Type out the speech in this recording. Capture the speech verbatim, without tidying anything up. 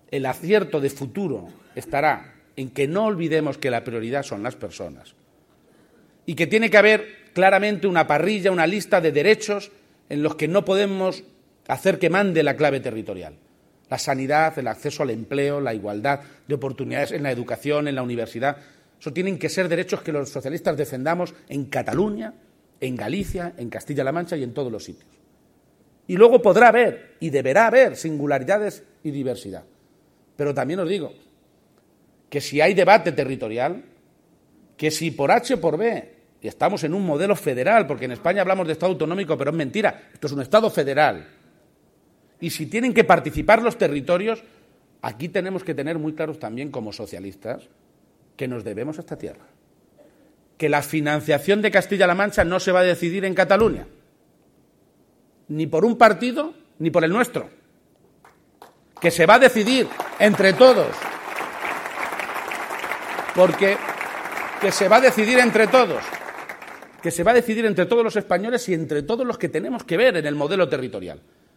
el acierto de futuro estará en que no olvidemos que la prioridad son las personas y que tiene que haber claramente una parrilla, una lista de derechos en los que no podemos hacer que mande la clave territorial. La sanidad, el acceso al empleo, la igualdad de oportunidades en la educación, en la universidad. Eso tienen que ser derechos que los socialistas defendamos en Cataluña, en Galicia, en Castilla-La Mancha y en todos los sitios. Y luego podrá haber, y deberá haber, singularidades y diversidad. Pero también os digo que si hay debate territorial, que si por H o por B, y estamos en un modelo federal, porque en España hablamos de Estado autonómico, pero es mentira, esto es un Estado federal. Y si tienen que participar los territorios, aquí tenemos que tener muy claros también como socialistas que nos debemos a esta tierra. Que la financiación de Castilla-La Mancha no se va a decidir en Cataluña, ni por un partido ni por el nuestro, que se va a decidir entre todos, porque que se va a decidir entre todos, que se va a decidir entre todos los españoles y entre todos los que tenemos que ver en el modelo territorial.